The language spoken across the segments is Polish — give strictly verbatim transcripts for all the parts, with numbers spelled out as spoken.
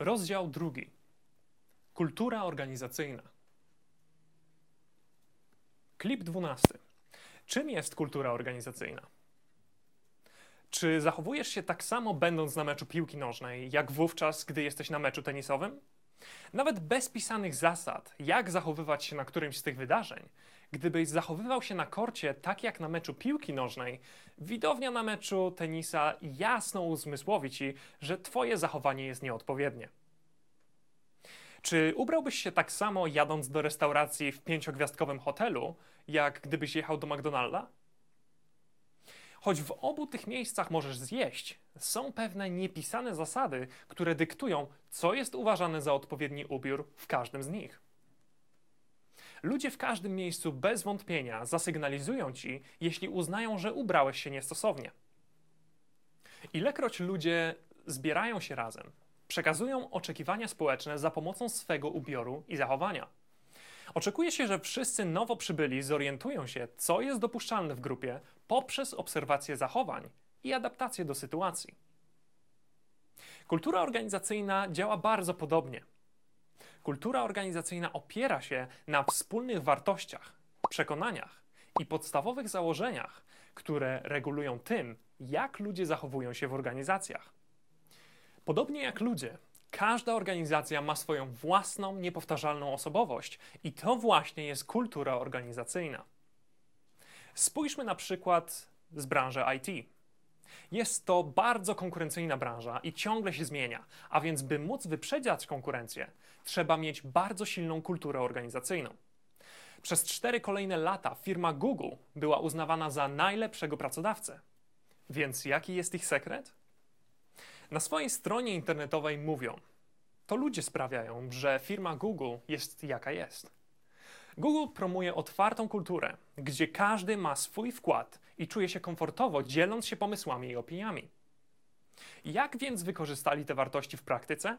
Rozdział drugi. Kultura organizacyjna. Klip dwunasty. Czym jest kultura organizacyjna? Czy zachowujesz się tak samo, będąc na meczu piłki nożnej, jak wówczas, gdy jesteś na meczu tenisowym? Nawet bez pisanych zasad, jak zachowywać się na którymś z tych wydarzeń, gdybyś zachowywał się na korcie tak jak na meczu piłki nożnej, widownia na meczu tenisa jasno uzmysłowi ci, że twoje zachowanie jest nieodpowiednie. Czy ubrałbyś się tak samo, jadąc do restauracji w pięciogwiazdkowym hotelu, jak gdybyś jechał do McDonalda? Choć w obu tych miejscach możesz zjeść, są pewne niepisane zasady, które dyktują, co jest uważane za odpowiedni ubiór w każdym z nich. Ludzie w każdym miejscu bez wątpienia zasygnalizują ci, jeśli uznają, że ubrałeś się niestosownie. Ilekroć ludzie zbierają się razem, przekazują oczekiwania społeczne za pomocą swego ubioru i zachowania. Oczekuje się, że wszyscy nowo przybyli zorientują się, co jest dopuszczalne w grupie poprzez obserwację zachowań i adaptację do sytuacji. Kultura organizacyjna działa bardzo podobnie. Kultura organizacyjna opiera się na wspólnych wartościach, przekonaniach i podstawowych założeniach, które regulują tym, jak ludzie zachowują się w organizacjach. Podobnie jak ludzie, każda organizacja ma swoją własną, niepowtarzalną osobowość i to właśnie jest kultura organizacyjna. Spójrzmy na przykład z branży I T. Jest to bardzo konkurencyjna branża i ciągle się zmienia, a więc by móc wyprzedzać konkurencję, trzeba mieć bardzo silną kulturę organizacyjną. Przez cztery kolejne lata firma Google była uznawana za najlepszego pracodawcę. Więc jaki jest ich sekret? Na swojej stronie internetowej mówią: to ludzie sprawiają, że firma Google jest jaka jest. Google promuje otwartą kulturę, gdzie każdy ma swój wkład i czuje się komfortowo, dzieląc się pomysłami i opiniami. Jak więc wykorzystali te wartości w praktyce?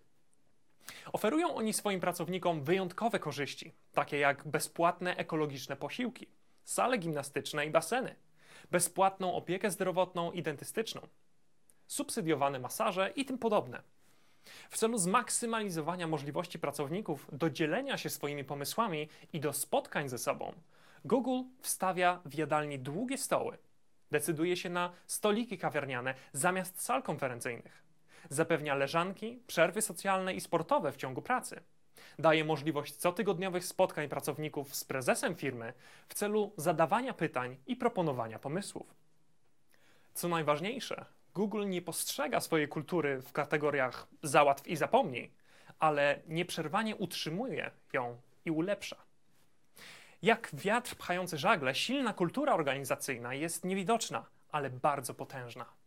Oferują oni swoim pracownikom wyjątkowe korzyści, takie jak bezpłatne ekologiczne posiłki, sale gimnastyczne i baseny, bezpłatną opiekę zdrowotną i dentystyczną, subsydiowane masaże i tym podobne. W celu zmaksymalizowania możliwości pracowników do dzielenia się swoimi pomysłami i do spotkań ze sobą, Google wstawia w jadalni długie stoły, decyduje się na stoliki kawiarniane zamiast sal konferencyjnych, zapewnia leżanki, przerwy socjalne i sportowe w ciągu pracy, daje możliwość cotygodniowych spotkań pracowników z prezesem firmy w celu zadawania pytań i proponowania pomysłów. Co najważniejsze, Google nie postrzega swojej kultury w kategoriach załatw i zapomnij, ale nieprzerwanie utrzymuje ją i ulepsza. Jak wiatr pchający żagle, silna kultura organizacyjna jest niewidoczna, ale bardzo potężna.